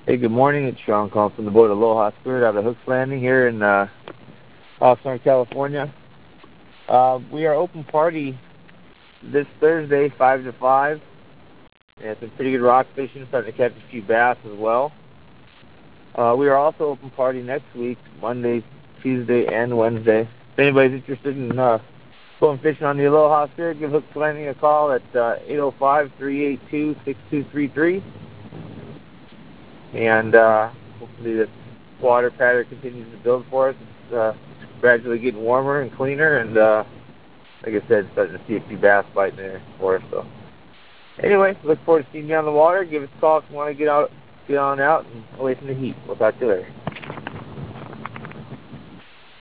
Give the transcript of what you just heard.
Hey, good morning. It's Sean calling from the boat Aloha Spirit out of Hooks Landing here in Oxnard, California. We are open party this Thursday, 5 to 5. And some pretty good rock fishing, starting to catch a few bass as well. We are also open party next week, Monday, Tuesday, and Wednesday. If anybody's interested in going fishing on the Aloha Spirit, give Hooks Landing a call at 805-382-6233. And hopefully the water pattern continues to build for us. It's gradually getting warmer and cleaner, and like I said, starting to see a few bass biting there for us. So anyway, look forward to seeing you on the water. Give us a call if you want to get on out and away from the heat. We'll talk to you later.